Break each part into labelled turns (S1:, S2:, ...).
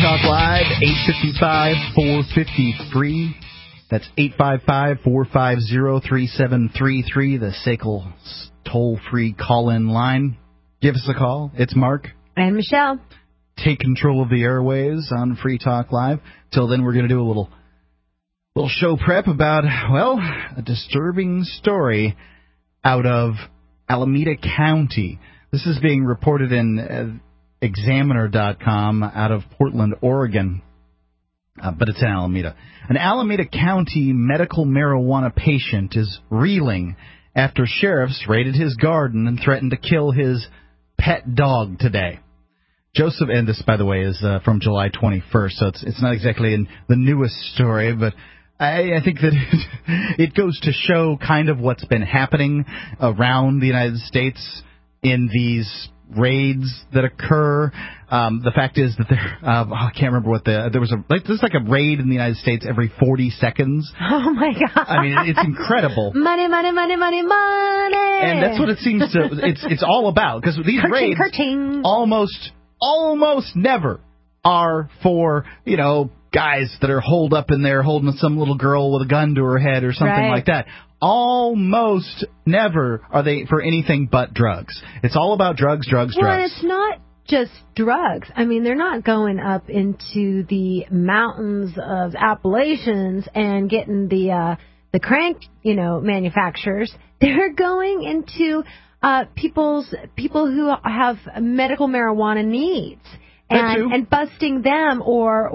S1: Talk Live, 855-450-FREE. That's 855-450-3733, the SACL toll-free call-in line. Give us a call. It's Mark.
S2: And Michelle.
S1: Take control of the airways on Free Talk Live. Till then, we're going to do a little show prep about, well, a disturbing story out of Alameda County. This is being reported in Examiner.com out of Portland, Oregon, but it's in Alameda. An Alameda County medical marijuana patient is reeling after sheriffs raided his garden and threatened to kill his pet dog today. Joseph, and this, by the way, is from July 21st, so it's not exactly in the newest story, but I think that it goes to show kind of what's been happening around the United States in these raids that occur. The fact is that I can't remember what there was there's like a raid in the United States every 40 seconds.
S2: Oh my God!
S1: I mean, it's incredible.
S2: Money, money, money, money, money.
S1: And that's what it seems to. It's all about, because these raids almost never are for guys that are holed up in there holding some little girl with a gun to her head or something like that. Almost never are they for anything but drugs. It's all about drugs.
S2: Well, it's not just drugs. I mean, they're not going up into the mountains of Appalachians and getting the crank, manufacturers. They're going into people who have medical marijuana needs. And busting them, or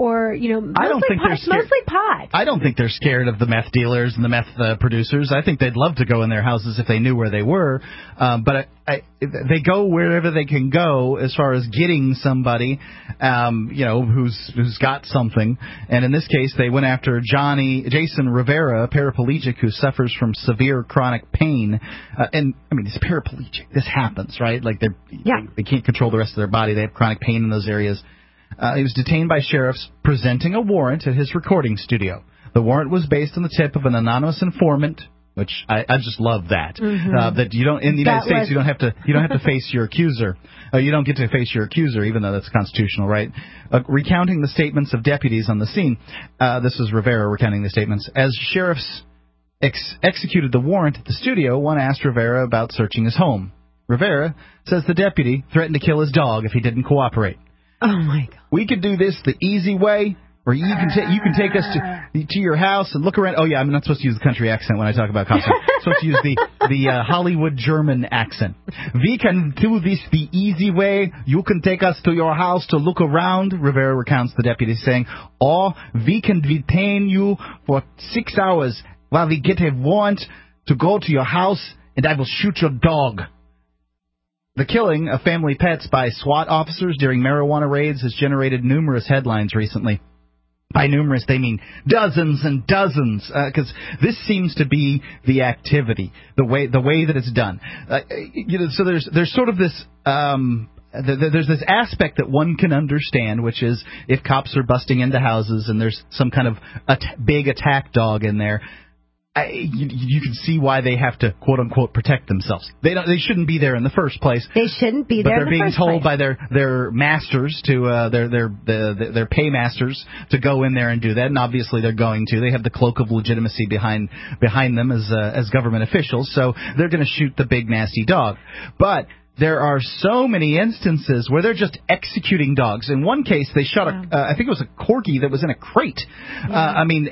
S2: mostly pot.
S1: I don't think they're scared of the meth dealers and the meth producers. I think they'd love to go in their houses if they knew where they were. But they go wherever they can go as far as getting somebody, who's got something. And in this case, they went after Jason Rivera, a paraplegic who suffers from severe chronic pain. And I mean, he's paraplegic. This happens, right? Like they can't control the rest of their body. They have chronic pain in those areas. He was detained by sheriffs presenting a warrant at his recording studio. The warrant was based on the tip of an anonymous informant, which I just love that. Mm-hmm. That you don't in the United States you don't have to face your accuser. You don't get to face your accuser, even though that's constitutional, right? Recounting the statements of deputies on the scene. This is Rivera recounting the statements. As sheriffs executed the warrant at the studio, one asked Rivera about searching his home. Rivera says the deputy threatened to kill his dog if he didn't cooperate.
S2: Oh my God! We
S1: could do this the easy way, or you can take us to your house and look around. Oh yeah, I'm not supposed to use the country accent when I talk about cops. I'm supposed to use the Hollywood German accent. We can do this the easy way. You can take us to your house to look around. Rivera recounts the deputy saying, or we can detain you for 6 hours while we get a warrant to go to your house, and I will shoot your dog. The killing of family pets by SWAT officers during marijuana raids has generated numerous headlines recently. By numerous, they mean dozens and dozens, because this seems to be the activity, the way that it's done. So there's sort of this there's this aspect that one can understand, which is if cops are busting into houses and there's some kind of big attack dog in there. You can see why they have to quote unquote protect themselves. They shouldn't be there in the first place.
S2: They shouldn't be there.
S1: But they're being told by their masters to their paymasters to go in there and do that, and obviously they're going to. They have the cloak of legitimacy behind them as government officials, so they're going to shoot the big nasty dog. But there are so many instances where they're just executing dogs. In one case, they shot I think it was a corgi that was in a crate. I mean,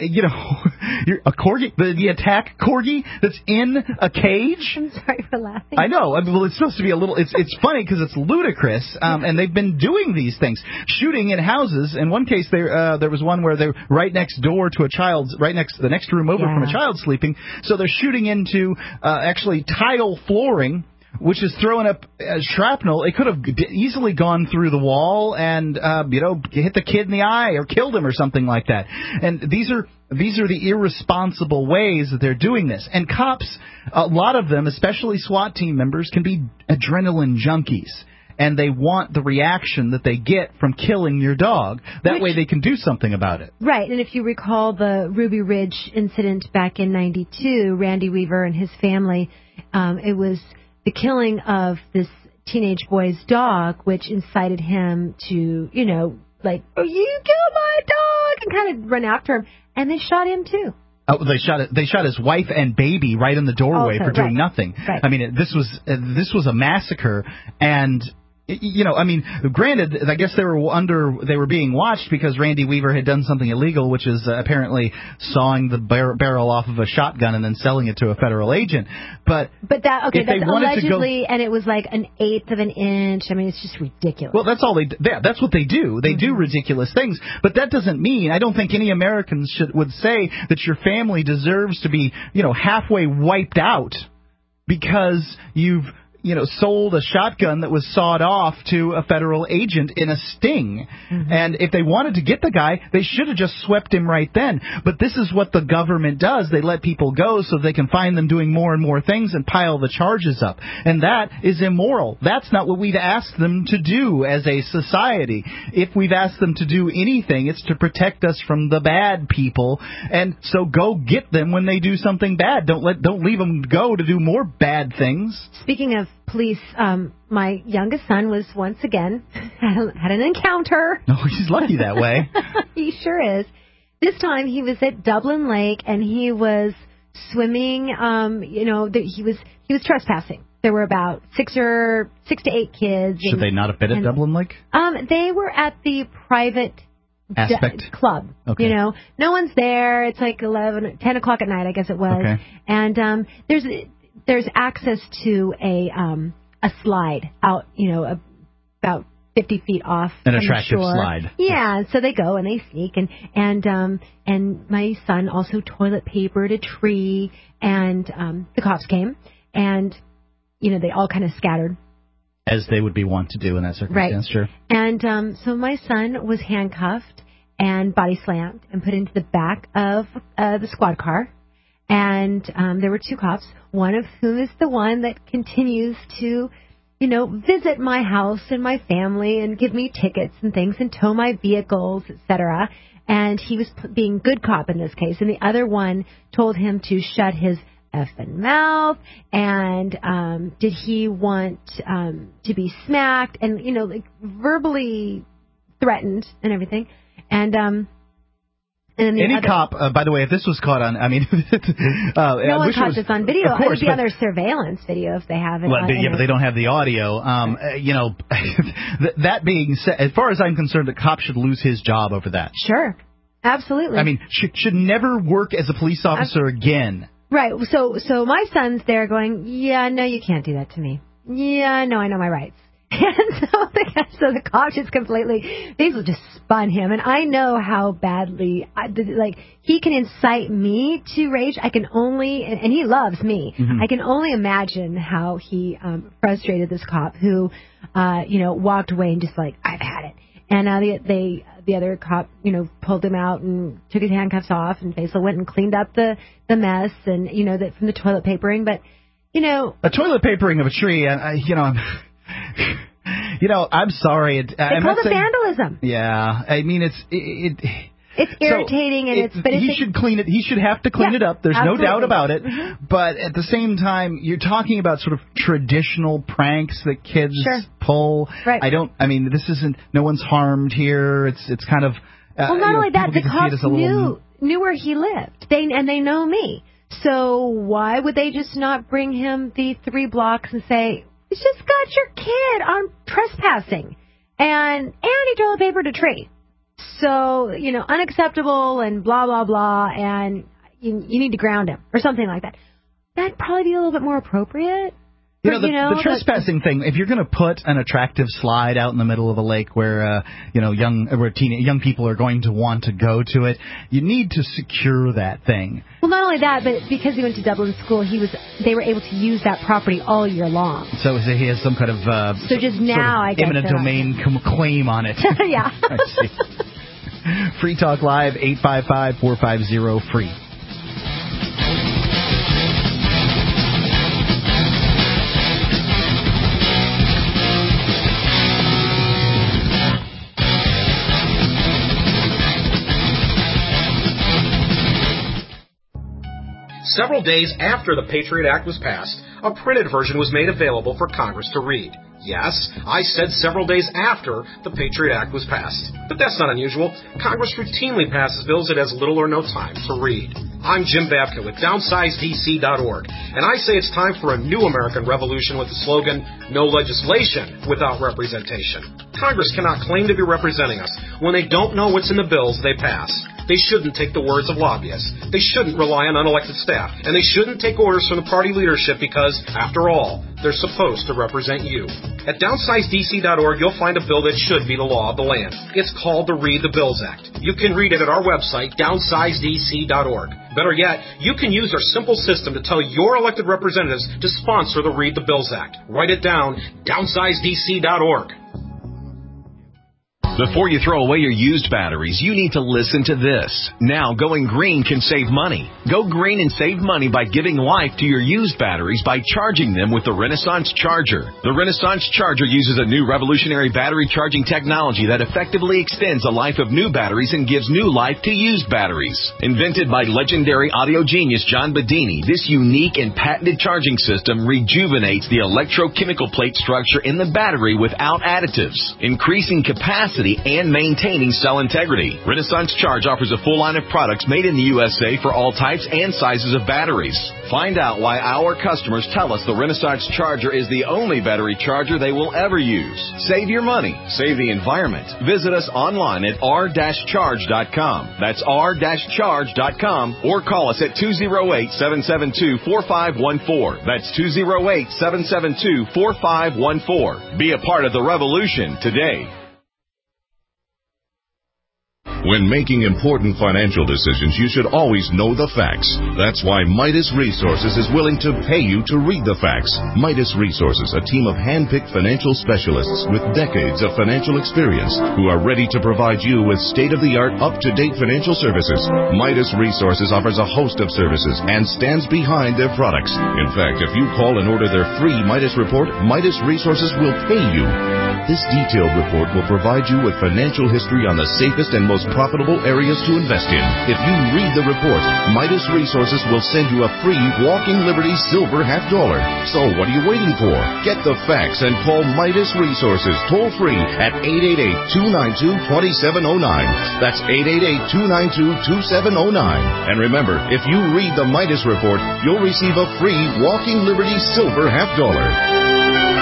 S1: a corgi, the attack corgi that's in a cage.
S2: I'm sorry for laughing.
S1: I know. I mean, well, it's supposed to be a little. It's funny because it's ludicrous. And they've been doing these things, shooting in houses. In one case, there was one where they're right next door to a child's, the next room over from a child sleeping. So they're shooting into actually tile flooring, which is throwing up shrapnel. It could have easily gone through the wall and, hit the kid in the eye or killed him or something like that. And these are the irresponsible ways that they're doing this. And cops, a lot of them, especially SWAT team members, can be adrenaline junkies. And they want the reaction that they get from killing your dog. That way they can do something about it.
S2: Right. And if you recall the Ruby Ridge incident back in '92, Randy Weaver and his family, it was the killing of this teenage boy's dog, which incited him to, like, oh, you killed my dog, and kind of run after him. And they shot him, too.
S1: Oh, they shot his wife and baby right in the doorway for doing nothing.
S2: Right.
S1: I mean, this was a massacre, and I mean, granted, I guess they were being watched because Randy Weaver had done something illegal, which is apparently sawing the barrel off of a shotgun and then selling it to a federal agent. But that's
S2: allegedly, and it was like 1/8 of an inch. I mean, it's just ridiculous.
S1: Well, that's all that's what they do. They do ridiculous things, but that doesn't mean, I don't think any Americans would say that your family deserves to be, halfway wiped out because you've sold a shotgun that was sawed off to a federal agent in a sting. Mm-hmm. And if they wanted to get the guy, they should have just swept him right then. But this is what the government does. They let people go so they can find them doing more and more things and pile the charges up. And that is immoral. That's not what we've asked them to do as a society. If we've asked them to do anything, it's to protect us from the bad people. And so go get them when they do something bad. Don't leave them go to do more bad things.
S2: Speaking of police, my youngest son was once again had an encounter.
S1: No, he's lucky that way.
S2: He sure is. This time he was at Dublin Lake and he was swimming. He was trespassing. There were about 6 to 8 kids.
S1: Should they not have been at Dublin Lake?
S2: They were at the private
S1: aspect
S2: club. Okay. No one's there. It's like 10 o'clock at night, I guess it was.
S1: Okay.
S2: And there's access to a slide out, about 50 feet off
S1: an
S2: from
S1: attractive
S2: the shore.
S1: Slide.
S2: Yeah, so they go and they sneak, and my son also toilet papered a tree, and the cops came, and they all kind of scattered.
S1: As they would be wont to do in that circumstance,
S2: right.
S1: Sure.
S2: And so my son was handcuffed and body slammed and put into the back of the squad car. And there were 2 cops, one of whom is the one that continues to, visit my house and my family and give me tickets and things and tow my vehicles, etc. And he was being good cop in this case. And the other one told him to shut his effing mouth. And did he want to be smacked and, verbally threatened and everything. And any
S1: cop, by the way, if this was caught on,
S2: no one caught this on video.
S1: Of course,
S2: it would be on their surveillance video if they have it.
S1: But they don't have the audio. That being said, as far as I'm concerned, a cop should lose his job over that.
S2: Sure, absolutely.
S1: I mean, should never work as a police officer again.
S2: Right. So my son's there going, yeah, no, you can't do that to me. Yeah, no, I know my rights. And so the cop just completely, basically just spun him. And I know how badly, he can incite me to rage. I can only, and he loves me. Mm-hmm. I can only imagine how he frustrated this cop who, walked away and just like, I've had it. And the other cop, pulled him out and took his handcuffs off and basically went and cleaned up the mess and, from the toilet papering. But,
S1: a toilet papering of a tree, I'm sorry.
S2: They call it vandalism.
S1: Yeah, I mean
S2: it's irritating,
S1: he should clean it. He should have to clean it up. There's
S2: absolutely.
S1: no doubt about it.
S2: Mm-hmm.
S1: But at the same time, you're talking about sort of traditional pranks that kids pull.
S2: Right.
S1: This isn't. No one's harmed here. It's kind of.
S2: Well, not only that, the cops knew where he lived. They know me. So why would they just not bring him the 3 blocks and say, it's just got your kid on trespassing, and he toilet papered a tree. So, unacceptable and blah, blah, blah, and you need to ground him or something like that. That'd probably be a little bit more appropriate.
S1: The trespassing thing, if you're going to put an attractive slide out in the middle of a lake where, young people are going to want to go to it, you need to secure that thing.
S2: Well, not only that, but because he went to Dublin school, they were able to use that property all year long.
S1: So he has some kind of eminent domain claim on it.
S2: Yeah.
S1: I see. Free Talk Live, 855-450-FREE.
S3: Several days after the Patriot Act was passed, a printed version was made available for Congress to read. Yes, I said several days after the Patriot Act was passed. But that's not unusual. Congress routinely passes bills it has little or no time to read. I'm Jim Babka with DownsizeDC.org, and I say it's time for a new American revolution with the slogan, no legislation without representation. Congress cannot claim to be representing us when they don't know what's in the bills they pass. They shouldn't take the words of lobbyists. They shouldn't rely on unelected staff. And they shouldn't take orders from the party leadership because, after all, they're supposed to represent you. At DownsizeDC.org, you'll find a bill that should be the law of the land. It's called the Read the Bills Act. You can read it at our website, DownsizeDC.org. Better yet, you can use our simple system to tell your elected representatives to sponsor the Read the Bills Act. Write it down, DownsizeDC.org.
S4: Before you throw away your used batteries, you need to listen to this. Now, going green can save money. Go green and save money by giving life to your used batteries by charging them with the Renaissance Charger. The Renaissance Charger uses a new revolutionary battery charging technology that effectively extends the life of new batteries and gives new life to used batteries. Invented by legendary audio genius John Bedini, this unique and patented charging system rejuvenates the electrochemical plate structure in the battery without additives, increasing capacity and maintaining cell integrity. Renaissance Charge offers a full line of products made in the USA for all types and sizes of batteries. Find out why our customers tell us the Renaissance Charger is the only battery charger they will ever use. Save your money. Save the environment. Visit us online at r-charge.com. That's r-charge.com, or call us at 208-772-4514. That's 208-772-4514. Be a part of the revolution today.
S5: When making important financial decisions, you should always know the facts. That's why Midas Resources is willing to pay you to read the facts. Midas Resources, a team of hand-picked financial specialists with decades of financial experience who are ready to provide you with state-of-the-art, up-to-date financial services. Midas Resources offers a host of services and stands behind their products. In fact, if you call and order their free Midas report, Midas Resources will pay you. This detailed report will provide you with financial history on the safest and most profitable areas to invest in. If you read the report, Midas Resources will send you a free Walking Liberty silver $50. So what are you waiting for? Get the facts and call Midas Resources toll free at 888-292-2709. That's 888-292-2709. And remember, if you read the Midas report, you'll receive a free Walking Liberty silver $50.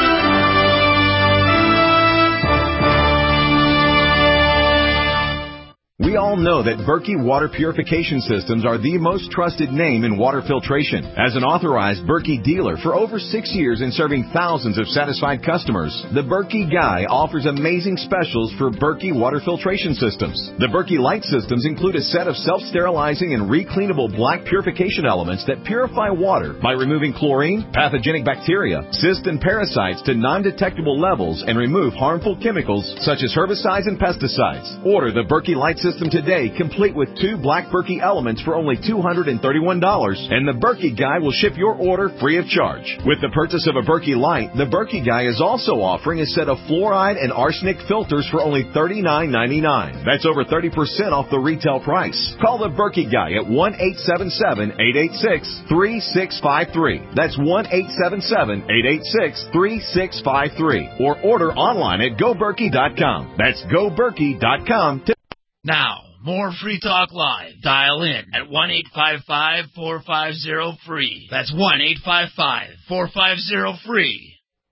S4: We all know that Berkey Water Purification Systems are the most trusted name in water filtration. As an authorized Berkey dealer for over 6 years and serving thousands of satisfied customers, the Berkey Guy offers amazing specials for Berkey Water Filtration Systems. The Berkey Light Systems include a set of self-sterilizing and recleanable black purification elements that purify water by removing chlorine, pathogenic bacteria, cysts, and parasites to non-detectable levels and remove harmful chemicals such as herbicides and pesticides. Order the Berkey Light System today, complete with 2 black Berkey elements for only $231, and the Berkey Guy will ship your order free of charge. With the purchase of a Berkey Light, the Berkey Guy is also offering a set of fluoride and arsenic filters for only $39.99. That's over 30% off the retail price. Call the Berkey Guy at 1-877-886-3653. That's 1-877-886-3653. Or order online at GoBerkey.com. That's GoBerkey.com.
S6: Now, more Free Talk Live. Dial in at 1-855-450-FREE. That's 1-855-450-FREE.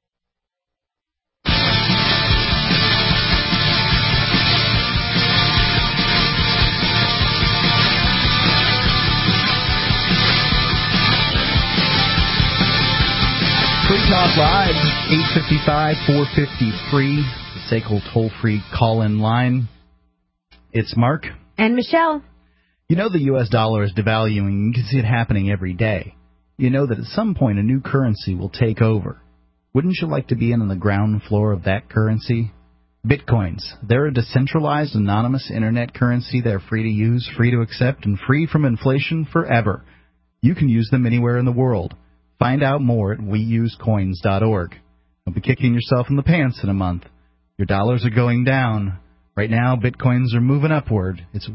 S1: Free Talk Live, 855-450-FREE. The SACL toll-free call-in line. It's Mark.
S2: And Michelle.
S1: You know the U.S. dollar is devaluing. You can see it happening every day. You know that at some point a new currency will take over. Wouldn't you like to be in on the ground floor of that currency? Bitcoins. They're a decentralized, anonymous internet currency. They're free to use, free to accept, and free from inflation forever. You can use them anywhere in the world. Find out more at weusecoins.org. Don't be kicking yourself in the pants in a month. Your dollars are going down. Right now, Bitcoins are moving upward. It's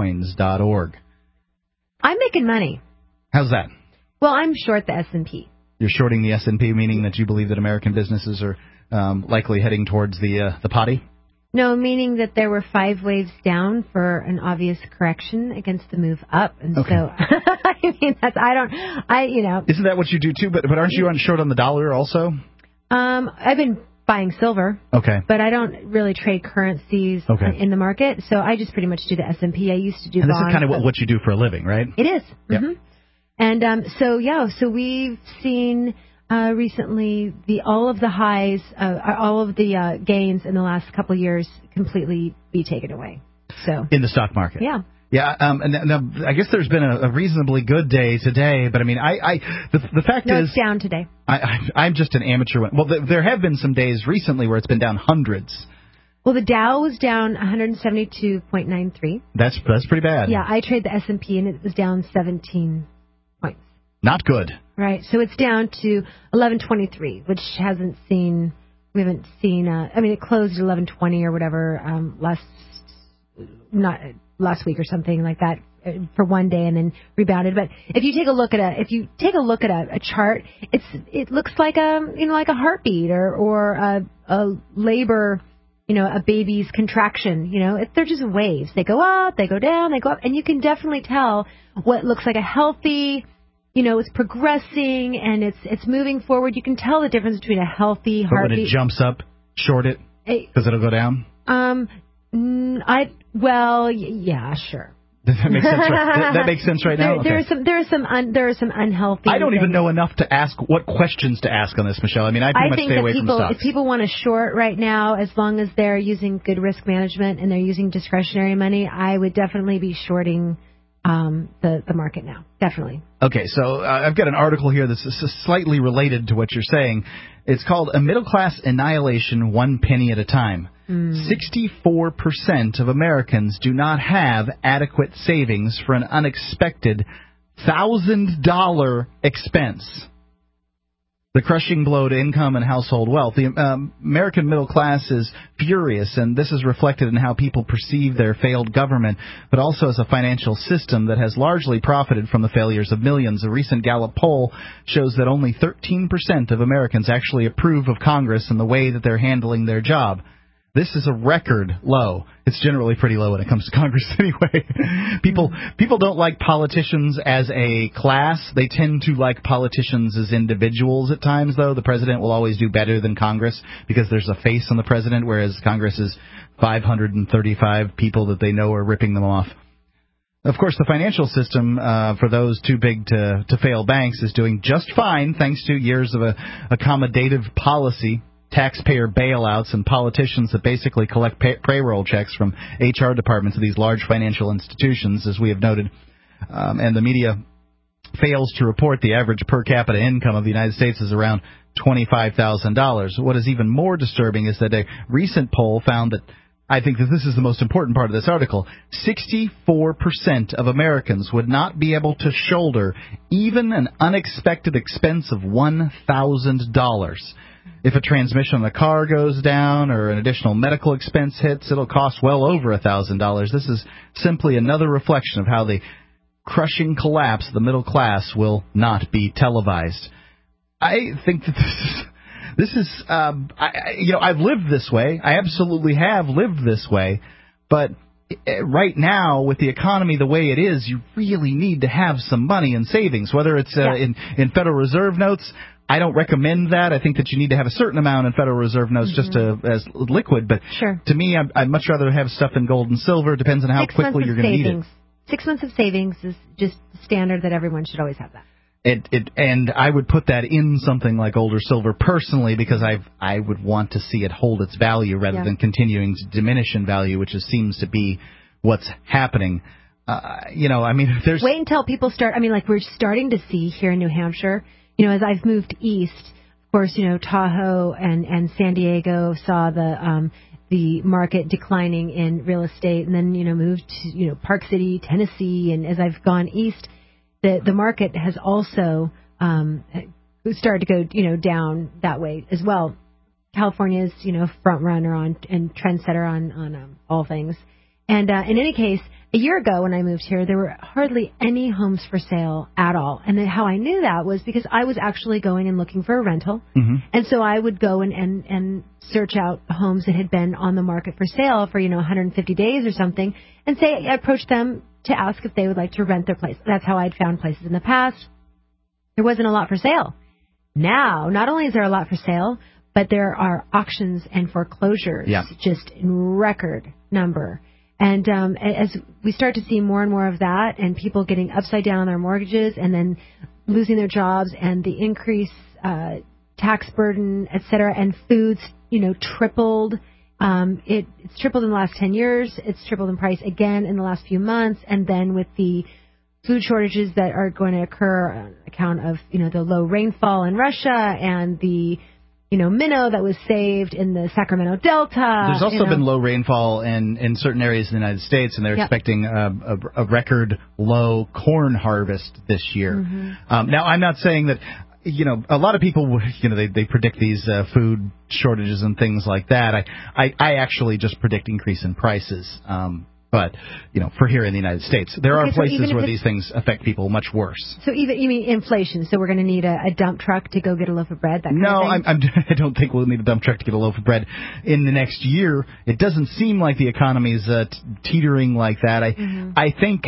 S1: weusecoins.org.
S2: I'm making money.
S1: How's that?
S2: Well, I'm short the S&P.
S1: You're shorting the S&P, meaning that you believe that American businesses are likely heading towards the potty?
S2: No, meaning that there were 5 waves down for an obvious correction against the move up, and
S1: Okay.
S2: so I mean
S1: Isn't that what you do too? But aren't you short on the dollar also?
S2: I've been buying silver.
S1: Okay.
S2: But I don't really trade currencies in the market, so I just pretty much do the S&P. I used to do bonds.
S1: And this is kind of what you do for a living, right?
S2: It is.
S1: Yep.
S2: Mm-hmm. And so we've seen recently all of the highs, all of the gains in the last couple of years completely be taken away. So
S1: in the stock market.
S2: Yeah.
S1: Yeah, and now, I guess there's been a reasonably good day today, but I mean, the fact is,
S2: it's down today.
S1: I'm just an amateur. Well, there have been some days recently where it's been down hundreds.
S2: Well, the Dow was down 172.93.
S1: That's pretty bad.
S2: Yeah, I trade the S&P and it was down 17 points.
S1: Not good.
S2: Right, so it's down to 1123, which we haven't seen. It closed at 1120 or whatever last week or something like that for one day and then rebounded. But if you take a look at a chart, it looks like a heartbeat or a labor, a baby's contraction. They're just waves. They go up, they go down, they go up, and you can definitely tell what looks like a healthy. It's progressing and it's moving forward. You can tell the difference between a healthy heartbeat.
S1: But when it jumps up, short it because it'll go down.
S2: Yeah, sure.
S1: Does that make sense? That makes sense right now.
S2: There are some unhealthy.
S1: I don't even know enough to ask what questions to ask on this, Michelle. I mean, I pretty much stay away from stocks.
S2: If people want to short right now, as long as they're using good risk management and they're using discretionary money, I would definitely be shorting the market now. Definitely.
S1: Okay, so I've got an article here that's slightly related to what you're saying. It's called A Middle Class Annihilation, One Penny at a Time. 64% of Americans do not have adequate savings for an unexpected $1,000 expense. The crushing blow to income and household wealth. The American middle class is furious, and this is reflected in how people perceive their failed government, but also as a financial system that has largely profited from the failures of millions. A recent Gallup poll shows that only 13% of Americans actually approve of Congress and the way that they're handling their job. This is a record low. It's generally pretty low when it comes to Congress anyway. People don't like politicians as a class. They tend to like politicians as individuals at times, though. The president will always do better than Congress because there's a face on the president, whereas Congress is 535 people that they know are ripping them off. Of course, the financial system for those too big to fail banks is doing just fine thanks to years of accommodative policy, taxpayer bailouts, and politicians that basically collect payroll checks from HR departments of these large financial institutions, as we have noted. And the media fails to report the average per capita income of the United States is around $25,000. What is even more disturbing is that a recent poll found that, I think that this is the most important part of this article, 64% of Americans would not be able to shoulder even an unexpected expense of $1,000. If a transmission on a car goes down or an additional medical expense hits, it'll cost well over $1,000. This is simply another reflection of how the crushing collapse of the middle class will not be televised. I think that this is I've lived this way. I absolutely have lived this way. But right now, with the economy the way it is, you really need to have some money in savings, whether it's in Federal Reserve notes. I don't recommend that. I think that you need to have a certain amount in Federal Reserve notes just as liquid. But to me, I'd much rather have stuff in gold and silver. Depends on how quickly you're going to need it.
S2: 6 months of savings is just standard that everyone should always have that.
S1: And I would put that in something like gold or silver personally because I would want to see it hold its value rather than continuing to diminish in value, which seems to be what's happening. There's...
S2: Wait until people start. We're starting to see here in New Hampshire. As I've moved east, of course, Tahoe and San Diego saw the market declining in real estate, and then moved to Park City, Tennessee, and as I've gone east, the market has also started to go down that way as well. California is front runner on and trendsetter on all things, and in any case, a year ago when I moved here, there were hardly any homes for sale at all. And then how I knew that was because I was actually going and looking for a rental.
S1: Mm-hmm.
S2: And so I would go and search out homes that had been on the market for sale for, 150 days or something, and approach them to ask if they would like to rent their place. That's how I'd found places in the past. There wasn't a lot for sale. Now, not only is there a lot for sale, but there are auctions and foreclosures just in record number. And as we start to see more and more of that, and people getting upside down on their mortgages and then losing their jobs, and the increased tax burden, et cetera, and foods, tripled. It's tripled in the last 10 years. It's tripled in price again in the last few months. And then with the food shortages that are going to occur on account of, the low rainfall in Russia and the minnow that was saved in the Sacramento Delta.
S1: There's also been low rainfall in certain areas in the United States, and they're expecting a record low corn harvest this year. Mm-hmm. Now, I'm not saying that, a lot of people, they predict these food shortages and things like that. I actually just predict increase in prices. But, for here in the United States, there are places where these things affect people much worse. So you mean inflation? So we're going to need a dump truck to go get a loaf of bread? That kind of thing? I don't think we'll need a dump truck to get a loaf of bread in the next year. It doesn't seem like the economy is teetering like that. I think,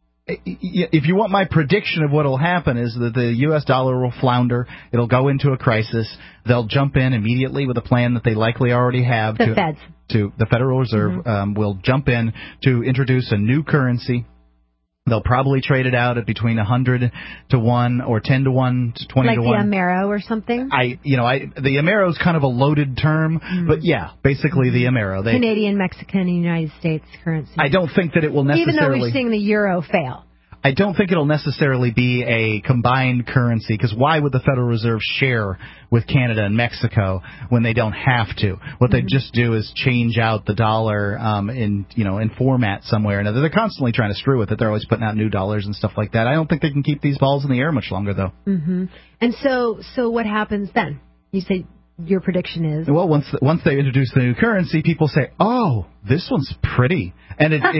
S1: if you want my prediction of what will happen, is that the U.S. dollar will flounder. It'll go into a crisis. They'll jump in immediately with a plan that they likely already have. The Federal Reserve will jump in to introduce a new currency. They'll probably trade it out at between 100 to 1 or 10 to 1 to 20 to 1.
S2: Like the Amero or something?
S1: The Amero is kind of a loaded term, but basically the Amero.
S2: Canadian, Mexican, and United States currency.
S1: I don't think that it will necessarily...
S2: Even though we're seeing the euro fail.
S1: I don't think it'll necessarily be a combined currency, because why would the Federal Reserve share with Canada and Mexico when they don't have to? What they just do is change out the dollar in format somewhere or another. They're constantly trying to screw with it. They're always putting out new dollars and stuff like that. I don't think they can keep these balls in the air much longer, though.
S2: Mm-hmm. And so what happens then? You say your prediction is?
S1: Well, once they introduce the new currency, people say, "Oh, this one's pretty," and it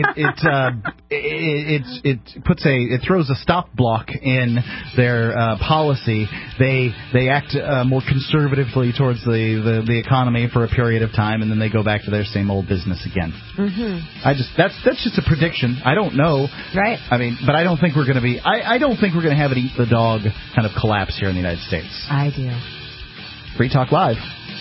S1: throws a stop block in their policy. They act more conservatively towards the economy for a period of time, and then they go back to their same old business again. Mm-hmm. That's just a prediction. I don't know.
S2: Right.
S1: But I don't think we're going to be. I don't think we're going to have an eat the dog kind of collapse here in the United States.
S2: I do.
S1: Free Talk Live.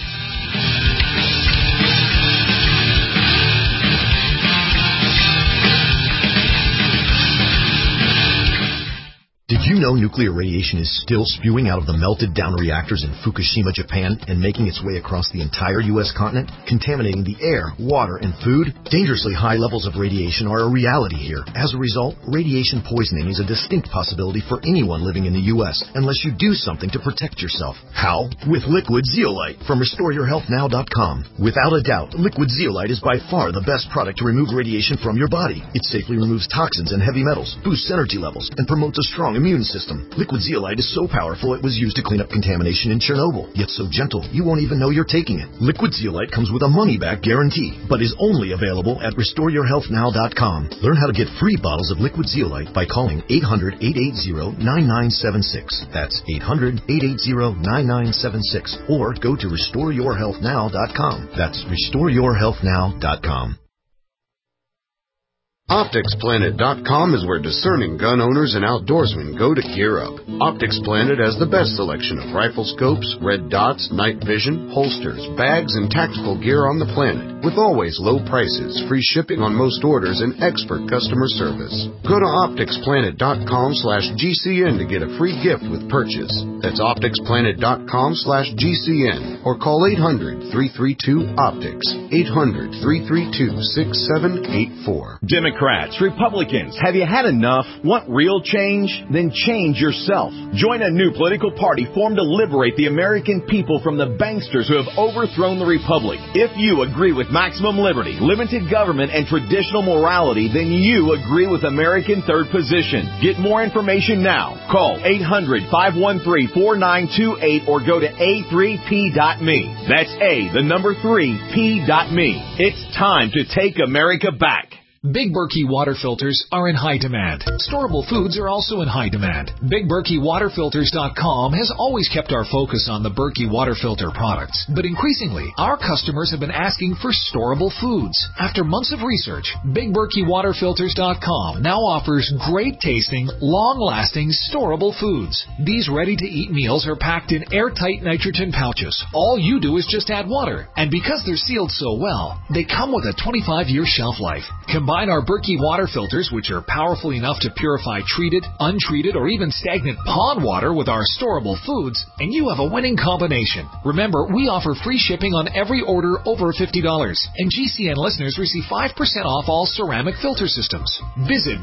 S7: Did you know nuclear radiation is still spewing out of the melted down reactors in Fukushima, Japan, and making its way across the entire U.S. continent, contaminating the air, water, and food? Dangerously high levels of radiation are a reality here. As a result, radiation poisoning is a distinct possibility for anyone living in the U.S. unless you do something to protect yourself. How? With Liquid Zeolite from RestoreYourHealthNow.com. Without a doubt, Liquid Zeolite is by far the best product to remove radiation from your body. It safely removes toxins and heavy metals, boosts energy levels, and promotes a strong immune system. Liquid Zeolite is so powerful it was used to clean up contamination in Chernobyl, yet so gentle you won't even know you're taking it. Liquid Zeolite comes with a money-back guarantee, but is only available at RestoreYourHealthNow.com. Learn how to get free bottles of Liquid Zeolite by calling 800-880-9976. That's 800-880-9976. Or go to RestoreYourHealthNow.com. That's RestoreYourHealthNow.com.
S8: OpticsPlanet.com is where discerning gun owners and outdoorsmen go to gear up. Optics Planet has the best selection of rifle scopes, red dots, night vision, holsters, bags, and tactical gear on the planet, with always low prices, free shipping on most orders, and expert customer service. Go to OpticsPlanet.com/GCN to get a free gift with purchase. That's OpticsPlanet.com/GCN, or call 800-332-OPTICS, 800-332-6784.
S4: Democrats, Republicans, have you had enough? Want real change? Then change yourself. Join a new political party formed to liberate the American people from the banksters who have overthrown the Republic. If you agree with maximum liberty, limited government, and traditional morality, then you agree with American Third Position. Get more information now. Call 800-513-4928 or go to a3p.me. That's A, the number 3, p.me. It's time to take America back.
S9: Big Berkey water filters are in high demand. Storable foods are also in high demand. BigBerkeyWaterFilters.com has always kept our focus on the Berkey water filter products, but increasingly, our customers have been asking for storable foods. After months of research, BigBerkeyWaterFilters.com now offers great-tasting, long-lasting, storable foods. These ready-to-eat meals are packed in airtight nitrogen pouches. All you do is just add water, and because they're sealed so well, they come with a 25-year shelf life. Combine our Berkey water filters, which are powerful enough to purify treated, untreated, or even stagnant pond water with our storable foods, and you have a winning combination. Remember, we offer free shipping on every order over $50, and GCN listeners receive 5% off all ceramic filter systems. Visit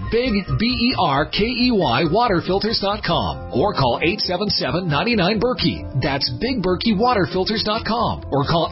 S9: BigBerkeyWaterFilters.com or call 877-99-BERKEY. That's BigBerkeyWaterFilters.com or call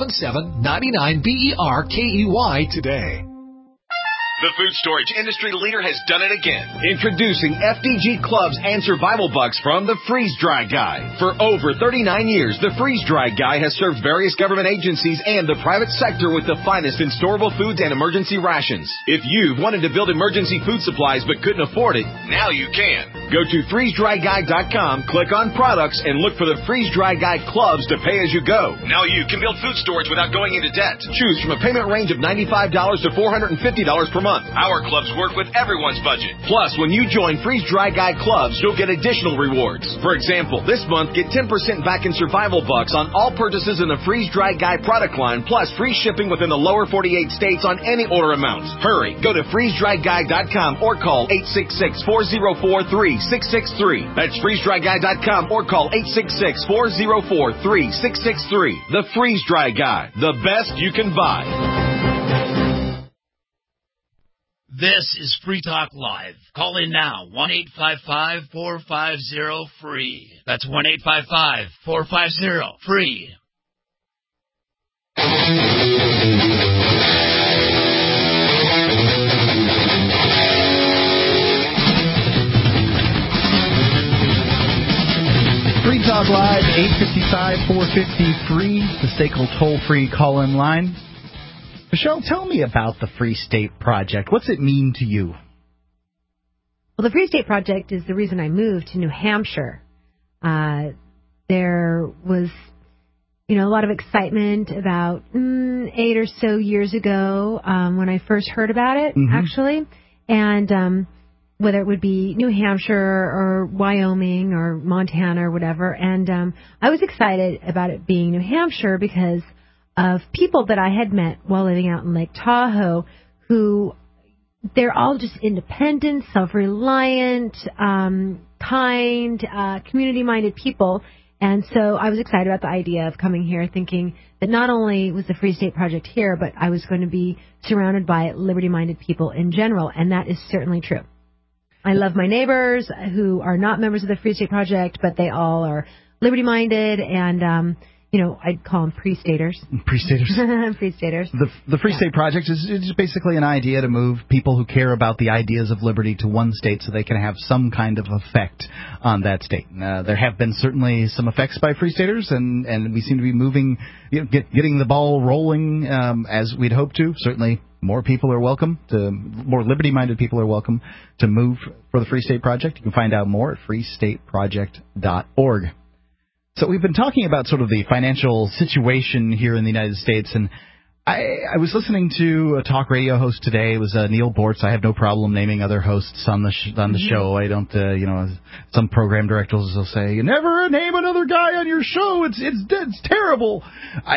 S9: 877-99-BERKEY today.
S4: The food storage industry leader has done it again. Introducing FDG Clubs and Survival Bucks from the Freeze Dry Guy. For over 39 years, the Freeze Dry Guy has served various government agencies and the private sector with the finest in storable foods and emergency rations. If you've wanted to build emergency food supplies but couldn't afford it, now you can. Go to freezedryguy.com, click on products, and look for the Freeze Dry Guy Clubs to pay as you go. Now you can build food storage without going into debt. Choose from a payment range of $95 to $450 per month. Our clubs work with everyone's budget. Plus, when you join Freeze Dry Guy Clubs, you'll get additional rewards. For example, this month, get 10% back in Survival Bucks on all purchases in the Freeze Dry Guy product line, plus free shipping within the lower 48 states on any order amount. Hurry, go to freezedryguy.com or call 866-404-3663. That's freezedryguy.com or call 866-404-3663. The Freeze Dry Guy, the best you can buy.
S6: This is Free Talk Live. Call in now, 1-855-450-FREE. That's 1-855-450-FREE.
S1: Free Talk Live, 855-450-FREE, the SACL toll-free call-in line. Michelle, tell me about the Free State Project. What's it mean to you?
S2: Well, the Free State Project is the reason I moved to New Hampshire. There was, a lot of excitement about 8 or so years ago when I first heard about it, actually. And whether it would be New Hampshire or Wyoming or Montana or whatever. And I was excited about it being New Hampshire because of people that I had met while living out in Lake Tahoe who they're all just independent, self-reliant, kind, community-minded people. And so I was excited about the idea of coming here thinking that not only was the Free State Project here, but I was going to be surrounded by liberty-minded people in general. And that is certainly true. I love my neighbors who are not members of the Free State Project, but they all are liberty-minded and, I'd call them pre-staters. Pre-staters. Pre-staters.
S1: The Free State Project is just basically an idea to move people who care about the ideas of liberty to one state so they can have some kind of effect on that state. There have been certainly some effects by Free Staters, and we seem to be moving, getting the ball rolling as we'd hoped to. Certainly more people are welcome, more liberty-minded people are welcome to move for the Free State Project. You can find out more at freestateproject.org. So we've been talking about sort of the financial situation here in the United States, and I was listening to a talk radio host today. It was Neil Bortz. I have no problem naming other hosts on the show. I don't, some program directors will say, "You never name another guy on your show. It's terrible."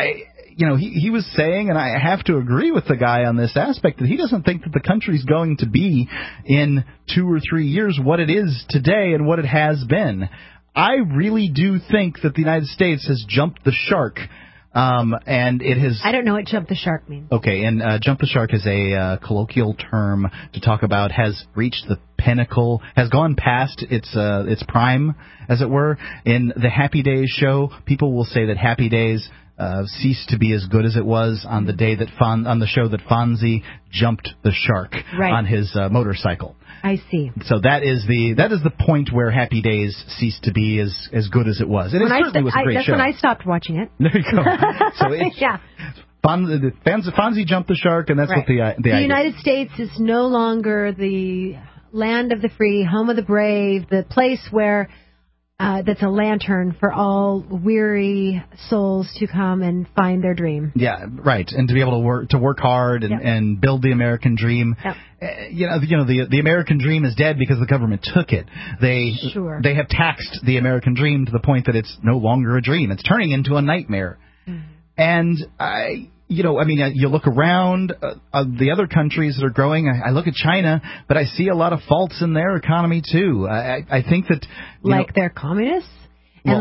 S1: He was saying, and I have to agree with the guy on this aspect, that he doesn't think that the country's going to be in 2 or 3 years what it is today and what it has been. I really do think that the United States has jumped the shark, and it has...
S2: I don't know what jump the shark means.
S1: Okay, and jump the shark is a colloquial term to talk about has reached the pinnacle, has gone past its prime, as it were. In the Happy Days show, people will say that Happy Days ceased to be as good as it was on the day that on the show that Fonzie jumped the shark on his motorcycle.
S2: I see.
S1: So that is the point where Happy Days ceased to be as good as it was. And it certainly was a great show.
S2: That's when I stopped watching it.
S1: There you go. So Fonzie jumped the shark, and that's
S2: right.
S1: what the
S2: idea. United States is no longer the land of the free, home of the brave, the place where that's a lantern for all weary souls to come and find their dream.
S1: Yeah, right, and to be able to work hard and build the American dream.
S2: Yep.
S1: The American dream is dead because the government took it. They have taxed the American dream to the point that it's no longer a dream. It's turning into a nightmare. Mm-hmm. And you look around the other countries that are growing. I look at China, but I see a lot of faults in their economy too. I think that
S2: they're communists, and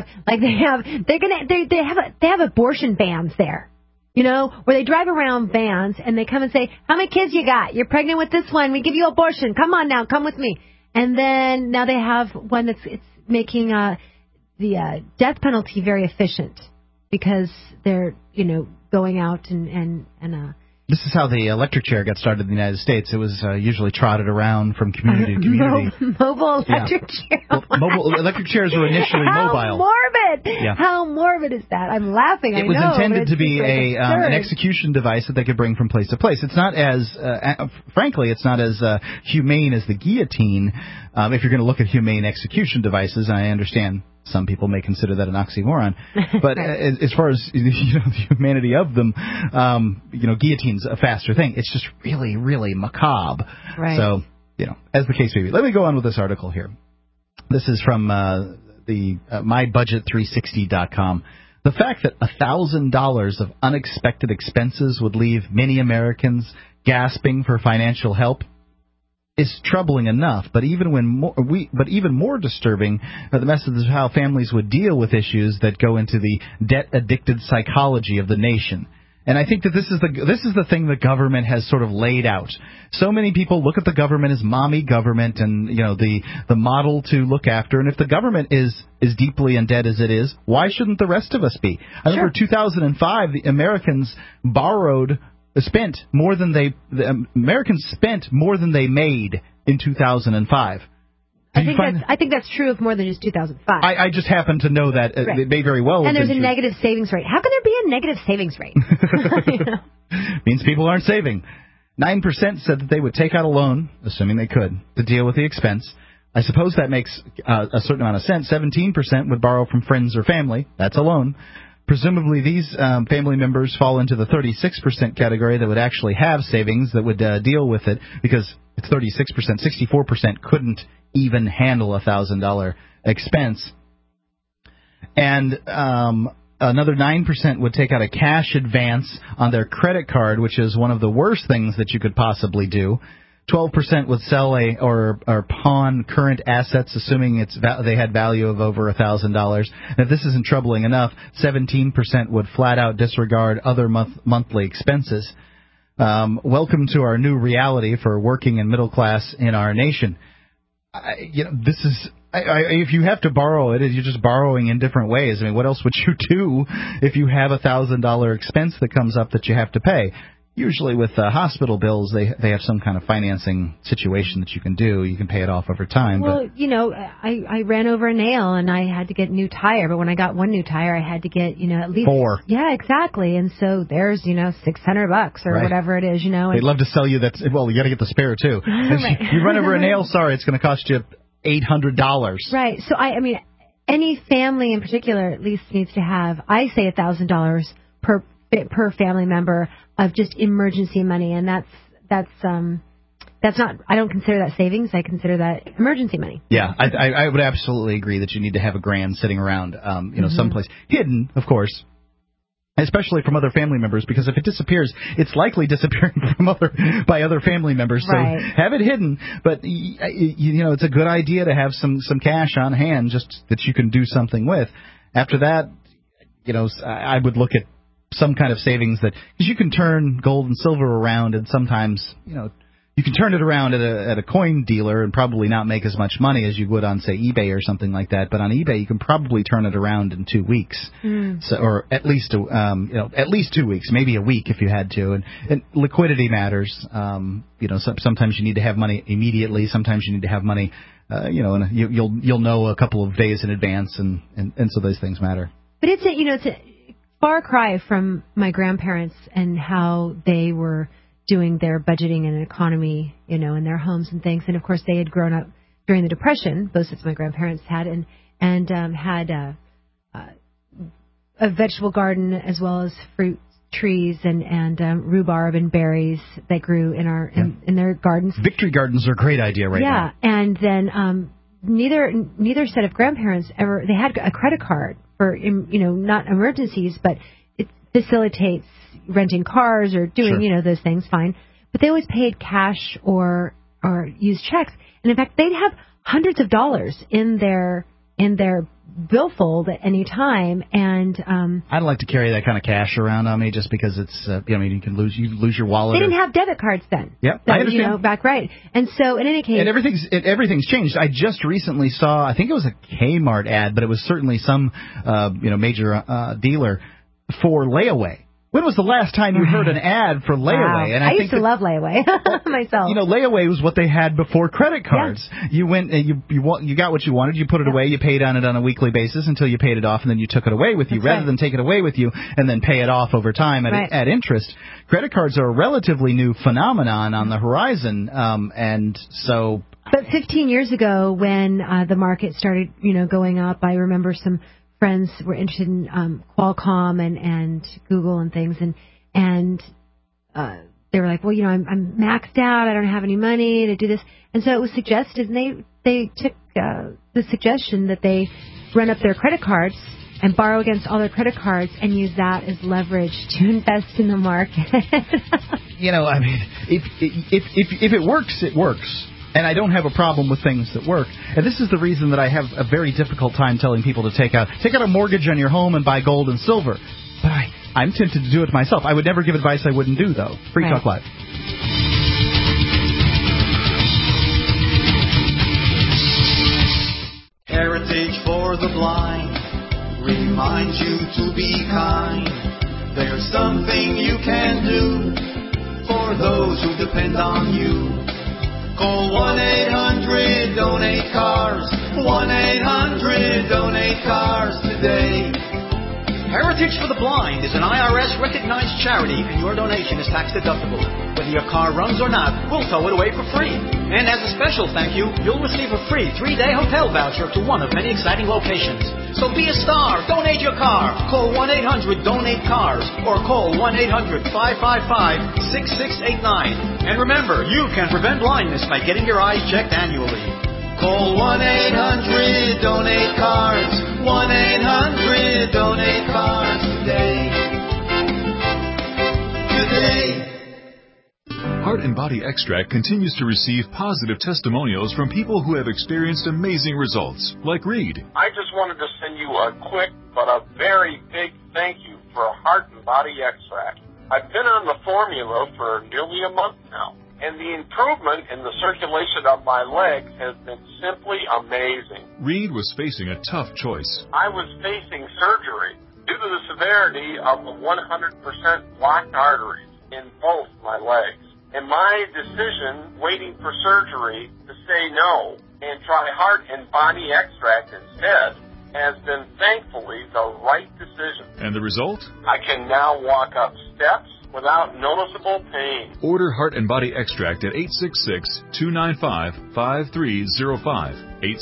S2: they have abortion bans there. Where they drive around vans and they come and say, "How many kids you got? You're pregnant with this one. We give you abortion. Come on now, come with me." And then now they have one that's making the death penalty very efficient because they're going out and
S1: This is how the electric chair got started in the United States. It was usually trotted around from community to community.
S2: Mobile electric chair.
S1: Well, mobile electric chairs were initially mobile.
S2: How morbid! Yeah. How morbid is that? I'm laughing.
S1: It was intended to be an execution device that they could bring from place to place. It's not as, frankly, it's not as humane as the guillotine. If you're going to look at humane execution devices, and I understand some people may consider that an oxymoron, but right. As far as the humanity of them, guillotine's a faster thing. It's just really, really macabre.
S2: Right.
S1: So, as the case may be. Let me go on with this article here. This is from the mybudget360.com. The fact that $1,000 of unexpected expenses would leave many Americans gasping for financial help is troubling enough, but even more disturbing are the messages of how families would deal with issues that go into the debt-addicted psychology of the nation. And I think that this is the thing the government has sort of laid out. So many people look at the government as mommy government and the model to look after. And if the government is deeply in debt as it is, why shouldn't the rest of us be? I remember 2005, the Americans spent more than they made in 2005.
S2: I think that's true of more than just 2005.
S1: I just happen to know that
S2: right.
S1: It may very well.
S2: And there's a negative savings rate. How can there be a negative savings rate?
S1: Means people aren't saving. 9% said that they would take out a loan, assuming they could, to deal with the expense. I suppose that makes a certain amount of sense. 17% would borrow from friends or family. That's a loan. Presumably, these family members fall into the 36% category that would actually have savings that would deal with it, because it's 36%. 64% couldn't even handle a $1,000 expense. And another 9% would take out a cash advance on their credit card, which is one of the worst things that you could possibly do. 12% would sell or pawn current assets, assuming they had value of over $1,000. And if this isn't troubling enough, 17% would flat out disregard other monthly expenses. Welcome to our new reality for working and middle class in our nation. This is. If you have to borrow it, you're just borrowing in different ways. I mean, what else would you do if you have $1,000 expense that comes up that you have to pay? Usually with hospital bills, they have some kind of financing situation that you can do. You can pay it off over time.
S2: Well, I ran over a nail and I had to get a new tire. But when I got one new tire, I had to get, at least
S1: 4.
S2: Yeah, exactly. And so there's, $600 or
S1: right.
S2: whatever it is, And
S1: they'd love to sell you that. Well, you got to get the spare too. Right. You run over a nail, sorry, it's going to cost you $800.
S2: Right. So any family in particular at least needs to have, I say, $1,000 per family member of just emergency money, and that's not. I don't consider that savings. I consider that emergency money.
S1: Yeah, I would absolutely agree that you need to have a grand sitting around, someplace hidden, of course, especially from other family members, because if it disappears, it's likely disappearing by other family members. So
S2: right.
S1: Have it hidden, but it's a good idea to have some cash on hand just that you can do something with. After that, I would look at some kind of savings because you can turn gold and silver around, and sometimes you can turn it around at a coin dealer and probably not make as much money as you would on, say, eBay or something like that. But on eBay, you can probably turn it around in 2 weeks, or at least 2 weeks, maybe a week if you had to. And liquidity matters. Sometimes you need to have money immediately. Sometimes you need to have money, you'll know a couple of days in advance, and so those things matter.
S2: But it's far cry from my grandparents and how they were doing their budgeting and economy, in their homes and things. And of course, they had grown up during the Depression. Both sets of my grandparents had, and had a vegetable garden as well as fruit trees and rhubarb and berries that grew in their gardens.
S1: Victory gardens are a great idea now.
S2: Yeah, and then neither set of grandparents they had a credit card for not emergencies, but it facilitates renting cars or doing those things fine. But they always paid cash or used checks, and in fact they'd have hundreds of dollars in their billfold at any time, and
S1: I don't like to carry that kind of cash around on me just because it's you can lose your wallet.
S2: They didn't have debit cards then.
S1: Yep, I understand.
S2: Back right. And so in any case,
S1: and everything's changed. I just recently saw, I think it was a Kmart ad, but it was certainly some major dealer for layaway. When was the last time you heard an ad for layaway?
S2: Wow.
S1: And
S2: I used to love layaway myself.
S1: Layaway was what they had before credit cards. Yeah. You went and you got what you wanted. You put it away. You paid on it on a weekly basis until you paid it off, and then you took it away with you. Rather than take it away with you and then pay it off over time at interest. Credit cards are a relatively new phenomenon on the horizon, and so.
S2: But 15 years ago, when the market started, going up, I remember some friends were interested in Qualcomm and Google and things, and they were like, well, I'm maxed out. I don't have any money to do this. And so it was suggested, and they took the suggestion that they run up their credit cards and borrow against all their credit cards and use that as leverage to invest in the market.
S1: If it works, it works. And I don't have a problem with things that work. And this is the reason that I have a very difficult time telling people to take out a mortgage on your home and buy gold and silver. But I'm tempted to do it myself. I would never give advice I wouldn't do, though. Free Talk Live.
S10: Heritage for the Blind reminds you to be kind. There's something you can do for those who depend on you. Call 1-800-DONATE-CARS, 1-800-DONATE-CARS today. Heritage for the Blind is an IRS-recognized charity, and your donation is tax-deductible. Whether your car runs or not, we'll tow it away for free. And as a special thank you, you'll receive a free 3-day hotel voucher to one of many exciting locations. So be a star. Donate your car. Call 1-800-DONATE-CARS or call 1-800-555-6689. And remember, you can prevent blindness by getting your eyes checked annually. Call 1-800-DONATE-CARS, 1-800-DONATE-CARS today.
S11: Heart and Body Extract continues to receive positive testimonials from people who have experienced amazing results, like Reed.
S12: I just wanted to send you a quick but a very big thank you for Heart and Body Extract. I've been on the formula for nearly a month now, and the improvement in the circulation of my legs has been simply amazing.
S11: Reed was facing a tough choice.
S12: I was facing surgery due to the severity of the 100% blocked arteries in both my legs. And my decision, waiting for surgery, to say no and try Heart and Body Extract instead, has been thankfully the right decision.
S11: And the result?
S12: I can now walk up steps without noticeable pain.
S11: Order Heart and Body Extract at 866-295-5305,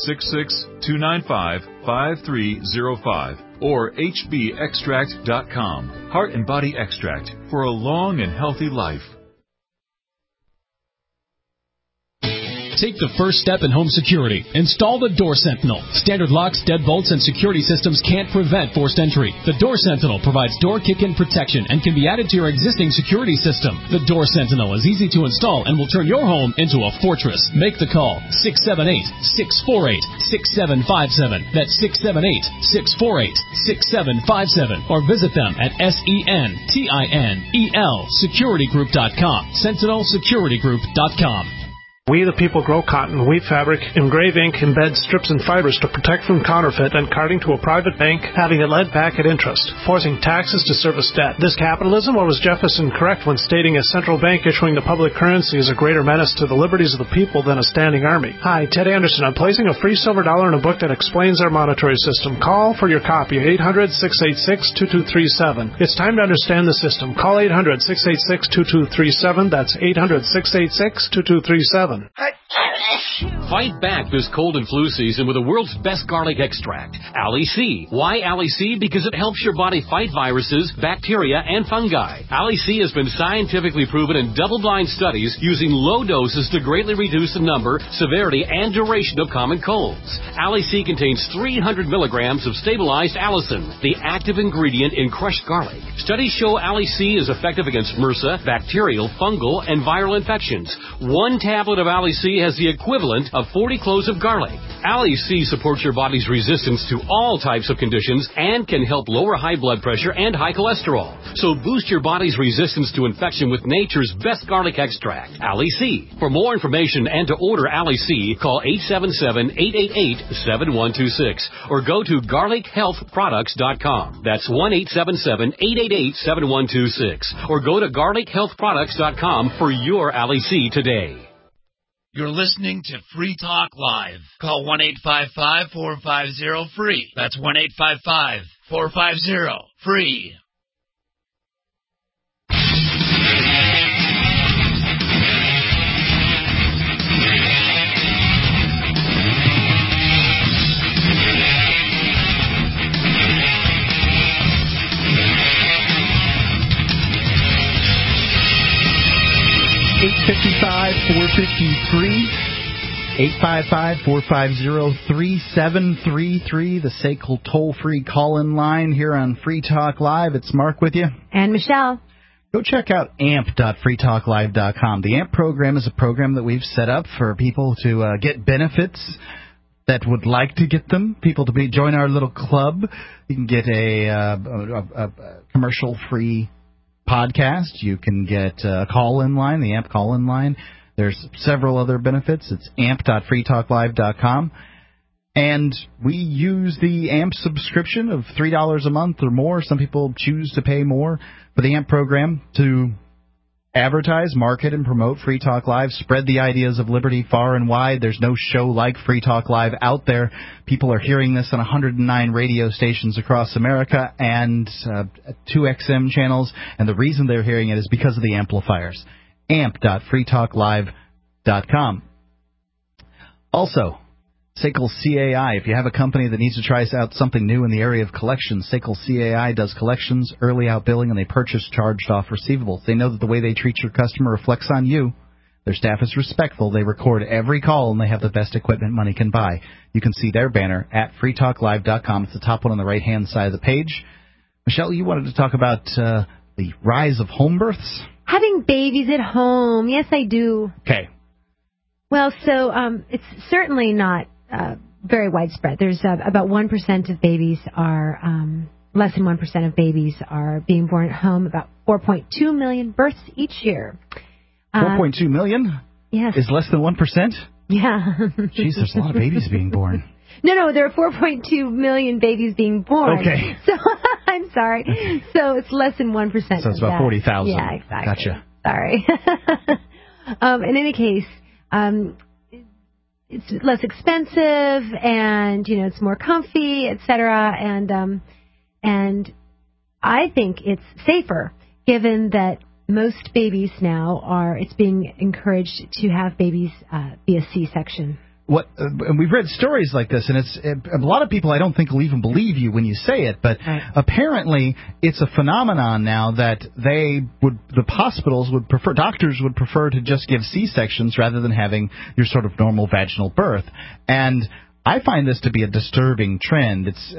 S11: 866-295-5305, or hbextract.com. Heart and Body Extract for a long and healthy life.
S13: Take the first step in home security. Install the Door Sentinel. Standard locks, deadbolts, and security systems can't prevent forced entry. The Door Sentinel provides door kick-in protection and can be added to your existing security system. The Door Sentinel is easy to install and will turn your home into a fortress. Make the call. 678-648-6757. That's 678-648-6757. Or visit them at SENTINEL securitygroup.com. SentinelSecurityGroup.com.
S14: We the people grow cotton, weave fabric, engrave ink, embed strips and fibers to protect from counterfeit and carting to a private bank, having it led back at interest, forcing taxes to service debt. This capitalism, or was Jefferson correct when stating a central bank issuing the public currency is a greater menace to the liberties of the people than a standing army? Hi, Ted Anderson. I'm placing a free silver dollar in a book that explains our monetary system. Call for your copy, 800-686-2237. It's time to understand the system. Call 800-686-2237. That's 800-686-2237.
S13: Fight back this cold and flu season with the world's best garlic extract, Ali C. Why Ali C? Because it helps your body fight viruses, bacteria, and fungi. Ali C has been scientifically proven in double-blind studies using low doses to greatly reduce the number, severity, and duration of common colds. Ali C contains 300 milligrams of stabilized allicin, the active ingredient in crushed garlic. Studies show Ali C is effective against MRSA, bacterial, fungal, and viral infections. One tablet of Ali C has the equivalent of 40 cloves of garlic. Ali C supports your body's resistance to all types of conditions and can help lower high blood pressure and high cholesterol. So boost your body's resistance to infection with nature's best garlic extract, Ali C. For more information and to order Ali C, call 877-888-7126 or go to garlichealthproducts.com. That's 1-877-888-7126 or go to garlichealthproducts.com for your Ali C today.
S6: You're listening to Free Talk Live. Call 1-855-450-FREE. That's 1-855-450-FREE.
S1: $855-453, 855-450-3733, the SACL toll-free call-in line here on Free Talk Live. It's Mark with you.
S2: And Michelle.
S1: Go check out amp.freetalklive.com. The AMP program is a program that we've set up for people to get benefits that would like to get them, people to join our little club. You can get a commercial-free podcast. You can get a call-in line, the AMP call-in line. There's several other benefits. It's amp.freetalklive.com. And we use the AMP subscription of $3 a month or more. Some people choose to pay more for the AMP program to advertise, market, and promote Free Talk Live, spread the ideas of liberty far and wide. There's no show like Free Talk Live out there. People are hearing this on 109 radio stations across America and 2 XM channels, and the reason they're hearing it is because of the amplifiers. amp.freetalklive.com. Also, SACL CAI. If you have a company that needs to try out something new in the area of collections, SACL CAI does collections, early outbilling, and they purchase charged-off receivables. They know that the way they treat your customer reflects on you. Their staff is respectful. They record every call, and they have the best equipment money can buy. You can see their banner at freetalklive.com. It's the top one on the right-hand side of the page. Michelle, you wanted to talk about the rise of home births?
S2: Having babies at home. Yes, I do.
S1: Okay.
S2: Well, so it's certainly not very widespread. There's about 1% of babies are, less than 1% of babies are being born at home, about 4.2 million births each year.
S1: 4.2 million?
S2: Yes.
S1: Is less than 1%?
S2: Yeah.
S1: Jeez, there's a lot of babies being born.
S2: No, there are 4.2 million babies being born.
S1: Okay.
S2: So, I'm sorry. So it's less than 1%.
S1: So it's about 40,000.
S2: Yeah, exactly.
S1: Gotcha.
S2: Sorry. In any case, it's less expensive, and it's more comfy, etc. And I think it's safer, given that most babies now it's being encouraged to have babies via C-section.
S1: And we've read stories like this, and a lot of people I don't think will even believe you when you say it, but apparently it's a phenomenon now that doctors would prefer to just give C-sections rather than having your sort of normal vaginal birth. And I find this to be a disturbing trend. It's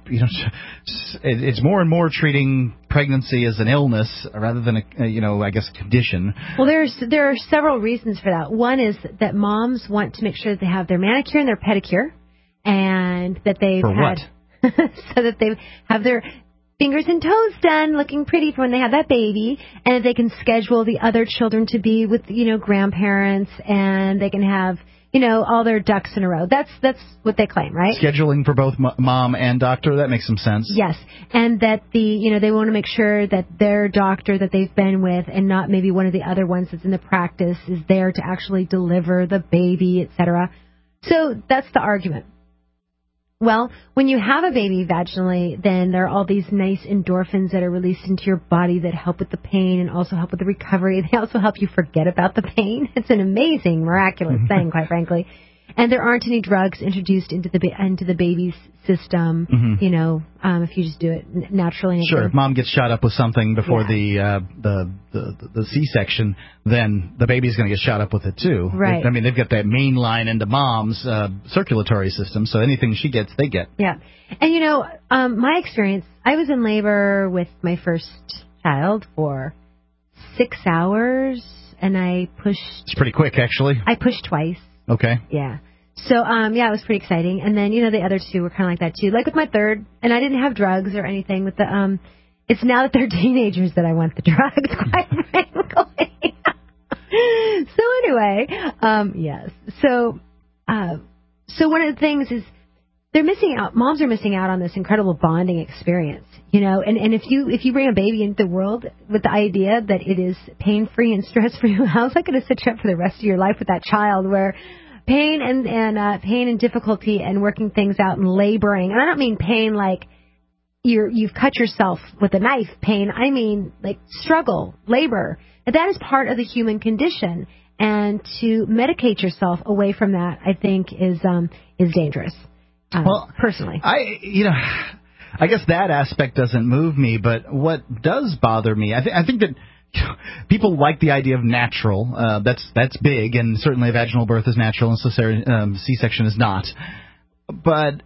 S1: it's more and more treating pregnancy as an illness rather than a condition.
S2: Well, there are several reasons for that. One is that moms want to make sure that they have their manicure and their pedicure, and that they've
S1: for what?
S2: So that they have their fingers and toes done, looking pretty for when they have that baby, and if they can schedule the other children to be with, grandparents, and they can have, all their ducks in a row. That's what they claim, right?
S1: Scheduling for both mom and doctor, that makes some sense.
S2: Yes, and that they want to make sure that their doctor that they've been with, and not maybe one of the other ones that's in the practice, is there to actually deliver the baby, etc. So that's the argument. Well, when you have a baby vaginally, then there are all these nice endorphins that are released into your body that help with the pain and also help with the recovery. They also help you forget about the pain. It's an amazing, miraculous thing, quite frankly. And there aren't any drugs introduced into the baby's system, if you just do it naturally.
S1: Sure, if mom gets shot up with something before the C-section, then the baby's going to get shot up with it too.
S2: Right.
S1: I mean, they've got that main line into mom's circulatory system, so anything she gets, they get.
S2: Yeah. And, my experience, I was in labor with my first child for 6 hours, and I pushed...
S1: It's pretty quick, actually.
S2: I pushed twice.
S1: Okay.
S2: Yeah. So, it was pretty exciting. And then, the other two were kind of like that, too. Like with my third, and I didn't have drugs or anything with the, it's now that they're teenagers that I want the drugs, quite frankly. So anyway, yes. So one of the things is they're missing out, moms are missing out on this incredible bonding experience, and if you bring a baby into the world with the idea that it is pain-free and stress-free, how's that going to set you up for the rest of your life with that child, where pain and difficulty and working things out and laboring, and I don't mean pain like you've cut yourself with a knife pain, I mean like struggle, labor, and that is part of the human condition, and to medicate yourself away from that, I think is dangerous. Personally,
S1: I guess that aspect doesn't move me, but what does bother me, I think that people like the idea of natural. That's big, and certainly a vaginal birth is natural, and C-section is not. But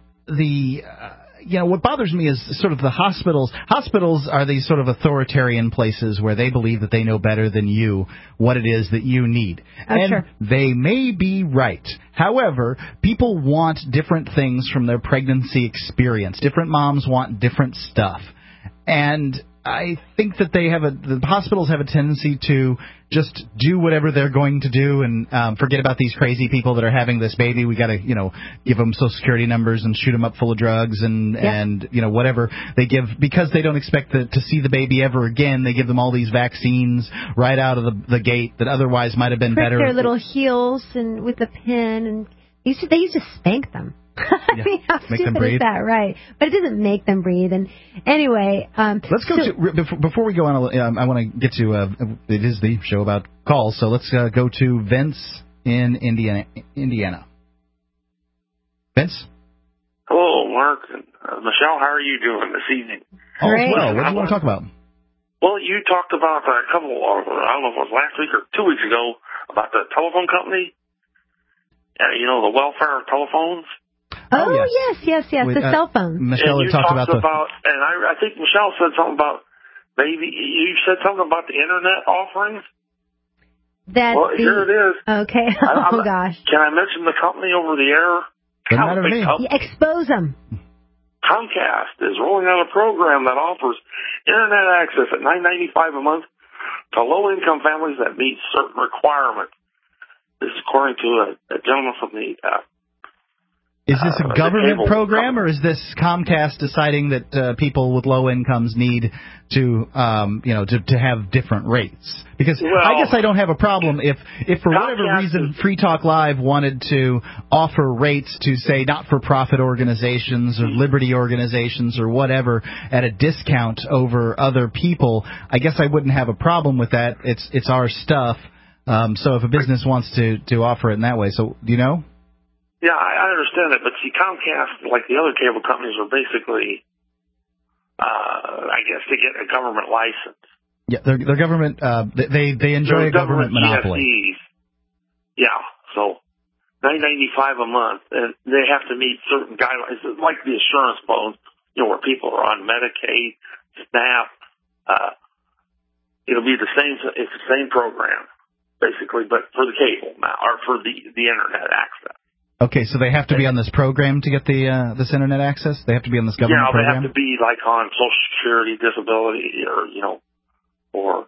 S1: what bothers me is sort of the hospitals. Hospitals are these sort of authoritarian places where they believe that they know better than you what it is that you need. And
S2: sure.
S1: They may be right. However, people want different things from their pregnancy experience. Different moms want different stuff. And I think that the hospitals have a tendency to just do whatever they're going to do and forget about these crazy people that are having this baby. We got to, give them Social Security numbers and shoot them up full of drugs and whatever they give, because they don't expect to see the baby ever again. They give them all these vaccines right out of the gate that otherwise might have been better.
S2: Their little heels and with a pin, and they used to spank them. I mean, how stupid is that, right? But it doesn't make them breathe. And anyway,
S1: let's go to before we go on. I want to get to it is the show about calls, so let's go to Vince in Indiana. Vince.
S15: Hello, Mark and Michelle. How are you doing this evening?
S1: All is well. What do you want to talk about?
S15: Well, you talked about I don't know if it was last week or 2 weeks ago, about the telephone company. The welfare telephones.
S2: Oh, yes. The cell phone.
S1: Michelle had talked about
S15: and I think Michelle said something about you said something about the internet offerings. Here it is.
S2: Okay. Gosh.
S15: Can I mention the company over the air?
S2: Expose them.
S15: Comcast is rolling out a program that offers internet access at $9.95 a month to low-income families that meet certain requirements. This is according to a gentleman from the...
S1: Is this a government program, or is this Comcast deciding that people with low incomes need to have different rates? Because I guess I don't have a problem if for whatever reason Free Talk Live wanted to offer rates to, say, not-for-profit organizations or liberty organizations or whatever at a discount over other people. I guess I wouldn't have a problem with that. It's our stuff. So if a business wants to offer it in that way, so do you know?
S15: Yeah, I understand it, but see, Comcast, like the other cable companies, are basically, I guess, to get a government license.
S1: Yeah, they're government. They enjoy a government monopoly.
S15: GSEs. Yeah, so $9.95 a month, and they have to meet certain guidelines, like the assurance loans, where people are on Medicaid, SNAP. It'll be the same. It's the same program, basically, but for the cable now, or for the internet access.
S1: Okay, so they have to be on this program to get this internet access? They have to be on this government program?
S15: Yeah, they have to be like on Social Security, disability, or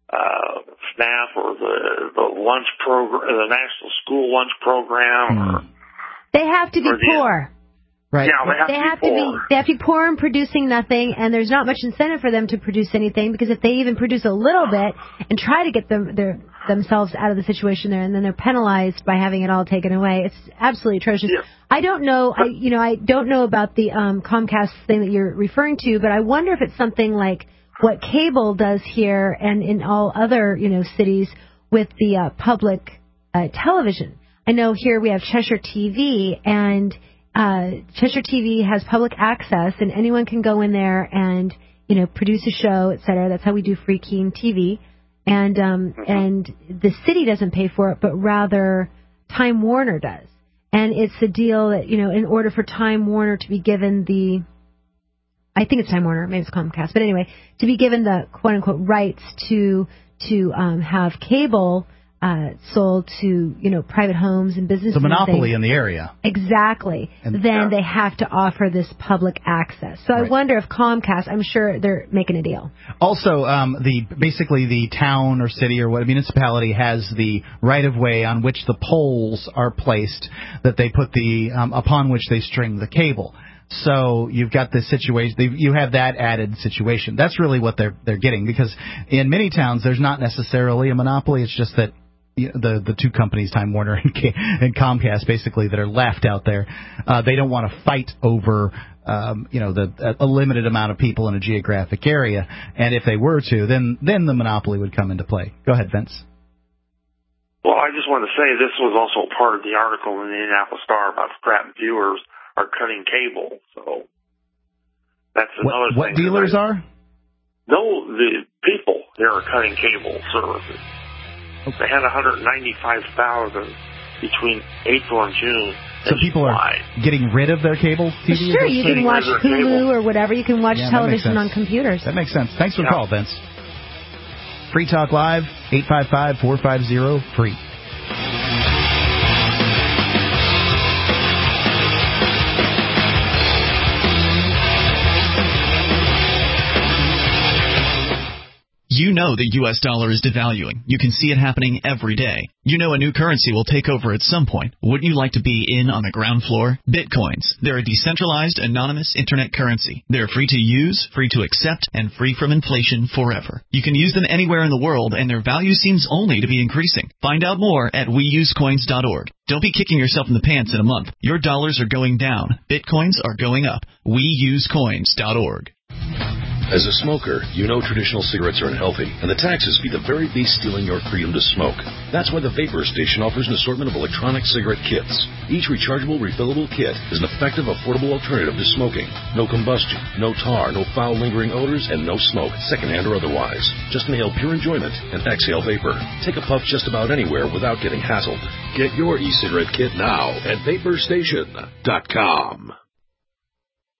S15: SNAP, or the lunch program, the National School Lunch Program. Or,
S2: they have to be poor.
S1: Right.
S15: Yeah, they have
S2: to be poor and producing nothing, and there's not much incentive for them to produce anything, because if they even produce a little bit and try to get themselves out of the situation there, and then they're penalized by having it all taken away, it's absolutely atrocious.
S15: Yeah.
S2: I don't know. I don't know about the Comcast thing that you're referring to, but I wonder if it's something like what cable does here and in all other cities with the public television. I know here we have Cheshire TV, and Cheshire TV has public access, and anyone can go in there and produce a show, etc. That's how we do Free Keene TV, and the city doesn't pay for it, but rather Time Warner does. And it's the deal that in order for Time Warner to be given I think it's Time Warner, maybe it's Comcast, but anyway, to be given the quote unquote rights to have cable sold to private homes and businesses.
S1: The monopoly in the area.
S2: Exactly. Then they have to offer this public access. So I wonder if Comcast, I'm sure they're making a deal.
S1: Also, basically the town or city or municipality has the right of way on which the poles are placed that they put upon which they string the cable. So you've got this situation. You have that added situation. That's really what they're getting, because in many towns there's not necessarily a monopoly. It's just that the two companies, Time Warner and Comcast, basically, that are left out there, they don't want to fight over a limited amount of people in a geographic area. And if they were to, then the monopoly would come into play. Go ahead, Vince.
S15: Well, I just wanted to say this was also part of the article in the Indianapolis Star about scrap viewers are cutting cable. So that's another thing.
S1: What dealers are?
S15: No, the people here are cutting cable services. Okay. They had 195,000 between April and June.
S1: So people are getting rid of their cable TV?
S2: Sure, you can watch Hulu or whatever. You can watch television on computers.
S1: That makes sense. Thanks for the call, Vince. Free Talk Live, 855-450-FREE.
S16: You know the U.S. dollar is devaluing. You can see it happening every day. You know a new currency will take over at some point. Wouldn't you like to be in on the ground floor? Bitcoins. They're a decentralized, anonymous internet currency. They're free to use, free to accept, and free from inflation forever. You can use them anywhere in the world, and their value seems only to be increasing. Find out more at weusecoins.org. Don't be kicking yourself in the pants in a month. Your dollars are going down. Bitcoins are going up. weusecoins.org.
S5: As a smoker, you know traditional cigarettes are unhealthy, and the taxes be the very beast stealing your freedom to smoke. That's why the Vapor Station offers an assortment of electronic cigarette kits. Each rechargeable, refillable kit is an effective, affordable alternative to smoking. No combustion, no tar, no foul lingering odors, and no smoke, secondhand or otherwise. Just inhale pure enjoyment and exhale vapor. Take a puff just about anywhere without getting hassled. Get your e-cigarette kit now at VaporStation.com.